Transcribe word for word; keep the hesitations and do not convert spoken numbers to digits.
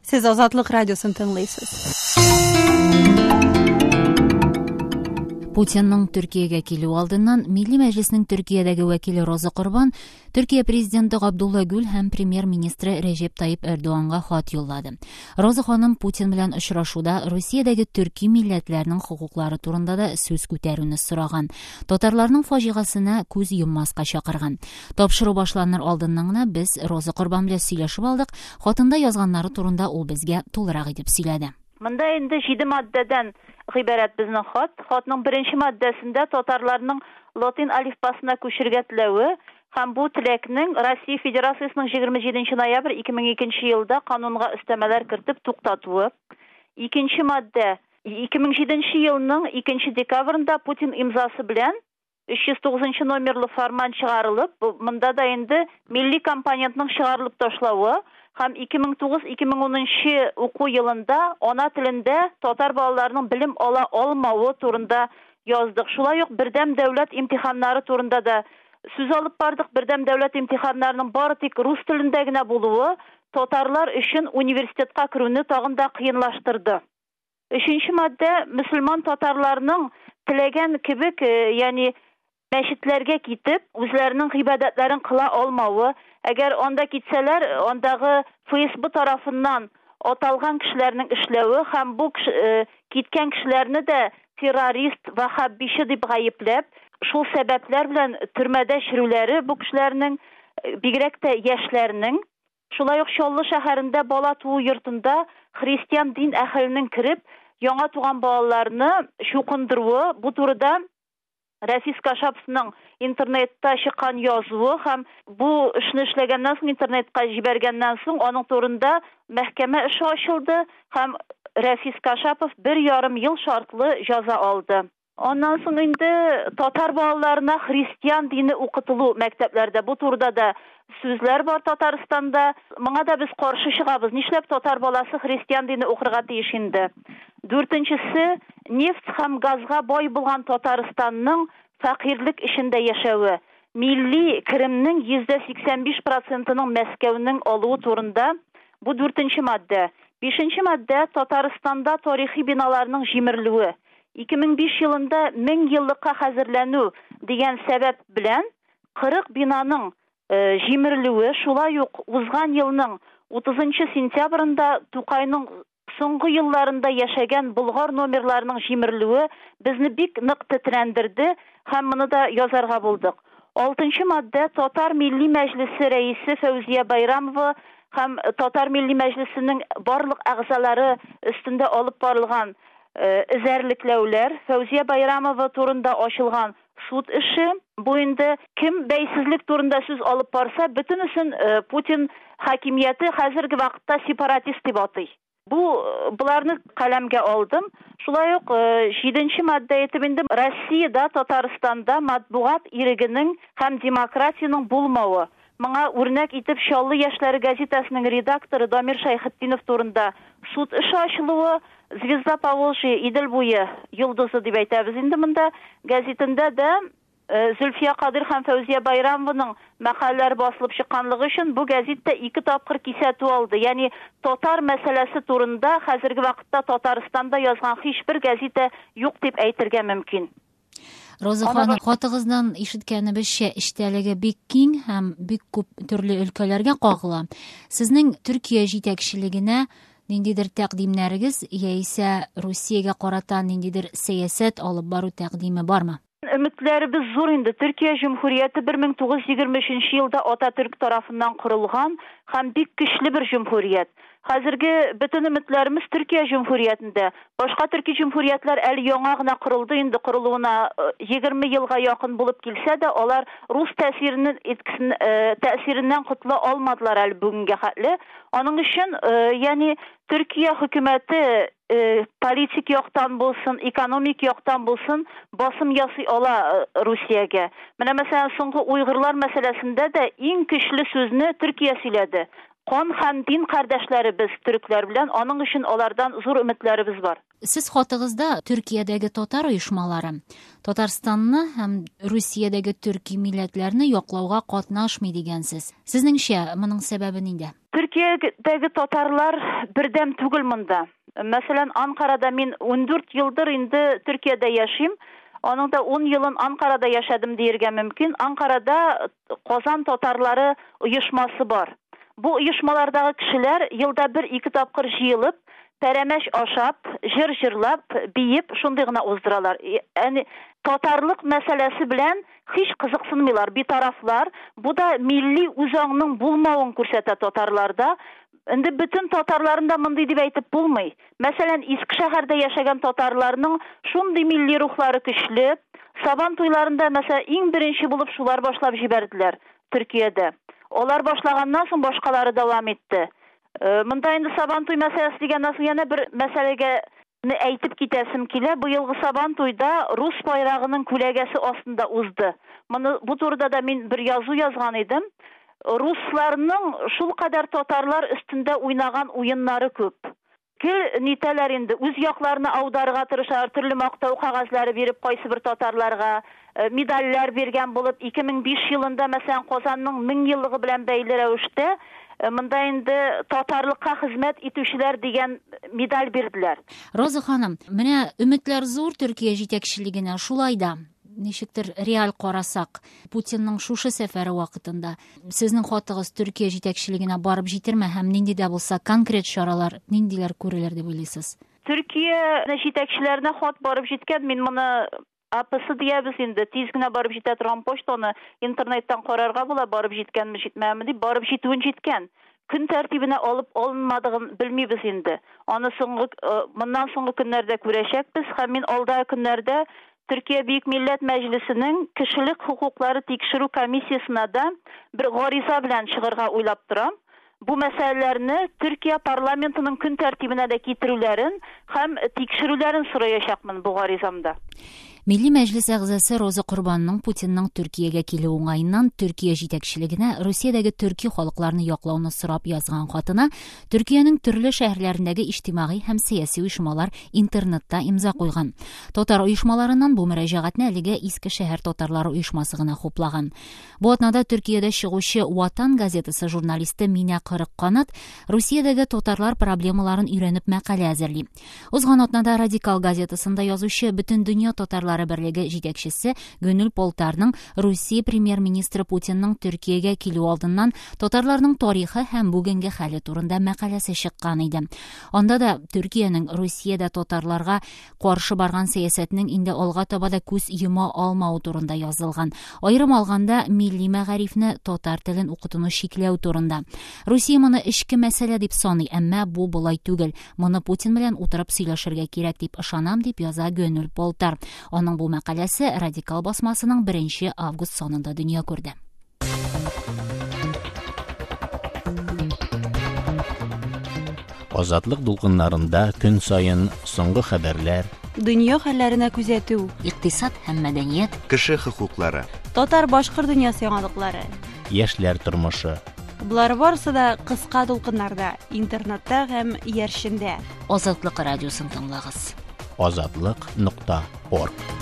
Siz Azadlık Radyosu'nu tınlaysınız. Putinning Turkiyaga kelүү алдыннан Milliy Majlisning Turkiyadagi vakili Roza Qurban Turkiya prezidenti Abdullah Gül һәм премьер-министры Recep Tayyip Erdoğan'ga xat yo'lladi. Roza xonim Putin bilan uchrashuvda Rossiyadagi turkiy millatlarning huquqlari турында да сөз күтәрүне сораган. Татарларның фаҗигасына күз йоммаска чакырган. Тапшыру башланыр алдыннан гына без Roza Qurban белән сөйләшеп алдык. Хатында язганнары турында ул безгә тулырак итеп сөйләде. Монда инде җиде маддәдән гыйбарәт безнең хат. Хатның беренче маддәсендә татарларның латин алифбасына күчергә теләве һәм бу теләкнең Россия Федерациясының егерме җиденче ноябрь ике мең икенче елда канунга өстәмәләр кертеп туктатуы. Икенче маддә ике мең җиденче елның икенче декабрендә Путин имзасы белән өч йөз тугызынчы номерлы фарман чыгарылып, монда да инде милли компонентның чыгарылып ташлавы һәм ике мең тугыз - ике мең унынчы уку елында ана телендә татар балаларының белем ала алмавы турында яздык. Шулай ук бердәм дәүләт имтиханнары турында да сүз алып бардык. Бердәм дәүләт имтиханнарының бары тик рус телендә генә булуы татарлар өчен университетка керүне тагын да кыенлаштырды. Өченче маддә мөселман татарларның теләгән кебек, ягъни мәчетләргә китеп, үзләренең гыйбадәтләрен кыла алмавы, әгәр анда китсәләр, андагы ФСБ тарафыннан аталган кешеләрнең эшләве һәм бу киткән кешеләрне дә террорист, вахаббичи дип гаепләп, шул сәбәпләр белән төрмәдә чирүләре бу кешеләрнең, бигрәк тә яшьләрнең. Шулай ук Чаллы шәһәрендә бала туу йортында христиан дин әһленең кирип, яңа туган балаларны чукындыруы, бу турыда Рафис Кашаповның интернетта чыккан язуы һәм бу эшне эшләгәннән соң интернетка җибәргәннән соң аның турында мәхкәмә эше ачылды һәм Рафис Кашапов бер ярым ел шартлы җәза алды. Аннан соң инде татар балаларына христиан дине укытылу мәктәпләрдә бу турыда да сүзләр бар Татарстанда. Моңа да без каршы чыгабыз. Нишләп татар баласы христиан дине укырга тиеш инде? Дүртенчесе, нефт һәм газга бай булган Татарстанның фәкыйрлек эчендә яшәве. Милли киремнең йөз сиксән биш процентының Мәскәүнең алуы турында бу дүртенче маддә. Бишенче маддә Татарстанда тарихи биналарның җимерелүе. ике мең биш елында мең еллыкка хәзерләнү дигән сәбәп белән кырык бинаның җимерелүе, шулай ук узган елның утызынчы сентябрендә Тукайның соңгы елларында яшәгән Болгар номерларының җимерелүе безне бик нык тетрәндерде һәм моны да язарга булдык. алтынчы маддә Татар Милли Мәҗлесе рәисе Фәүзия Байрамова һәм Татар Милли Мәҗлесенең барлык әгъзалары өстендә алып барылган эзәрлекләүләр, Фәүзия Байрамова турында ачылган суд эше. Бу инде кем бәйсезлек турында сүз алып барса, бөтенесен Путин хакимияте хәзерге вакытта сепаратист дип атый. Бу буларны каләмгә алдым. Шулай ук җиденче маддә әйтеп инде Россиядә, Татарстанда матбугат ирегенең һәм демократияның булмавы. Моңа үрнәк итеп Чаллы яшьләре газетасының редакторы Дамир Шайхетдинов турында суд эше ачылуы, Звезда Поволжья, Идел буе йолдызы дип әйтәбез инде монда газетында да Зөлфия Кадир һәм Фәүзия Байрамованың мәкаләләре басылып чыкканлыгы өчен бу газетта ике тапкыр кисәтү алды. Ягъни татар мәсьәләсе турында хәзерге вакытта Татарстанда язган һичбер газета юк дип әйтергә мөмкин. Роза ханым, хатыгыздан ишеткәнебезчә, эштәлеге бик киң һәм бик күп төрле өлкәләргә кагыла. Сезнең Төркия җитәкчелегенә ниндидер тәкъдимнәрегез яисә Россиягә карата ниндидер сәясәт алып бару тәкъдиме бармы? Өметләребез зур инде. Төркия җумһурияте бер мең тугыз йөз егерме өченче елда Ататürk тарафыннан корылган һәм бик көчле бер җумһурият. Хәзерге бөтен өметләребез Төркия җумһуриятендә. Башка төрки җумһуриятләр әле яңа гына корылды, инде корылуына егерме елга якын булып килсә дә, алар рус тәэсиреннән эткесен тәэсиреннән котыла алмадылар әле бүгенгә хәтле. Аның өчен, ягъни Төркия хөкүмәте политик яктан булсын, экономик яктан булсын, басым ясый ала Русиягә. Менә мәсәлән, соңгы уйгырлар мәсьәләсендә дә иң көчле сүзне Төркия сөйләде. Кон һәм дин кардәшләребез төрекләр белән, аның өчен алардан зур өметләребез бар. Сез хатыгызда Төркиядәге татар оешмалары Татарстанны һәм Русиядәге төрки милләтләрне яклауга катнашмый дигәнсез. Сезнеңчә, моның сәбәбе нидә? Төркиядәге татарлар бердәм түгел монда. Мәсәлән, Анкарада мин ундүрт елдыр инде Төркиядә яшим. Аның да ун елын Анкарада яшәдем диергә мөмкин. Анкарада Казан татарлары оешмасы бар. Бу оешмалардагы кешеләр елда бер-ике тапкыр җыелып, пәрәмәч ашап, җыр җырлап, биеп, шундый гына уздыралар. Яни татарлык мәсьәләсе белән һич кызыксынмыйлар битарафлар. Бу да милли үзаңның булмавын күрсәтә татарларда. Инде бөтен татарларында мондый дип әйтеп булмый. Мәсәлән, Иске шәһәрдә яшәгән татарларның шундый милли рухлары көчле. Сабан туйларында мәсәлән иң беренче булып шулар башлап җибәрделәр Төркиядә. Алар башлаганнан соң башкалары дәвам итте. Монда инде Сабан туй мәсьәләсе дигәннән соң яна бер мәсьәләгә әйтеп китәсем килә. Быелгы Сабан туйда рус байрагының күләгәсе астында узды. Моны бу турыда да мин бер язу язган идем. Русларның шул кадәр татарлар өстендә уйнаган уеннары күп. Кел нитәләр инде үз якларына аударга тырышалар, төрле мактау кагазлары биреп, кайсы бер татарларга медальләр биргән булып, ике мең биш елында мәсәлән Казанның мең еллыгы белән бәйле рәвештә монда инде татарлыкка хезмәт итүчеләр дигән медаль бирделәр. Роза ханым, менә өметләр зур Төркия җитәкчелегенә, шулай да ничектер реаль карасак, Путинның шушы сәфәре вакытында сезнең хатыгыз Төркия җитәкчелегенә барып җитерме һәм нинди дә булса конкрет чаралар ниндиләр күрелер дип уйлыйсыз? Төркия җитәкчеләренә хат барып җиткән, мин моны апысы диябез инде, тиз генә барып җитә торган почтаны интернеттан карарга була, барып җиткәнме, җитмәме дип, барып җитүен җиткән. Көн тәртибенә алып алынмадыгын белмибез инде. Аны соңгы моннан соңгы көннәрдә күрәчәкбез һәм мин алда көннәрдә Төркия Бөек Милләт Мәҗлесенең кешелек хукуклары тикшерү комиссиясына да бер гариза белән чыгарга уйлап торам. Бу мәсьәләләрне Төркия парламентының көн тәртибенә дә китерүләрен һәм тикшерүләрен сораячакмын бу гаризамда. Милли Мәҗлес әгъзасы Роза Корбанның Путинның Төркиягә килү уңаеннан Төркия җитәкчелегенә Русиядәге төрки халыкларны яклауны сорап язган хатына Төркиянең төрле шәһәрләрендәге иҗтимагый һәм сиясәт оешмалар интернетта имза куйган. Татар оешмаларыннан бу мөрәҗәгатьне әлегә Иске шәһәр татарлары оешмасы гына хуплаган. Бу атнада Төркиядә чыгучы Ватан газетасы журналисты Минә Кырык Канат Русиядәге татарлар проблемаларын өйрәнеп мәкалә әзерли. Узган атнада Радикал газетасында язучы Бөтен дөнья татарлары берлеге җитәкчесе Гөнүл Полтарның Русия премьер-министры Путинның Төркиягә килү алдыннан татарларның тарихы һәм бүгенге хәле турында мәкаләсе чыккан иде. Анда да Төркиянең Русиядә татарларга каршы барган сәясәтнең инде алга таба да күз йома алмау турында язылган. Аерым алганда милли мәгарифне, татар телен укытуны шикләү турында. Русия моны эчке мәсьәлә дип саный, әмма бу булай түгел. Моны Путин белән утырып сөйләшергә кирәк дип ышанам, дип яза Гөнүл Полтар. Аның бу мәкаләсе Радикал басмасының беренче август санында дөнья күрде. Азатлык дулкыннарында көн сайын соңгы хәбәрләр, Дөнья хәлләренә күзәтү, Икътисад һәм мәдәният, кеше хокуклары, татар-башкыр дөньясы яңалыклары. яшьләр тормышы. Булар барысы да кыска дулкыннарда, интернетта һәм яршендә. Азатлык радиосын тыңлагыз. азатлык нокта орг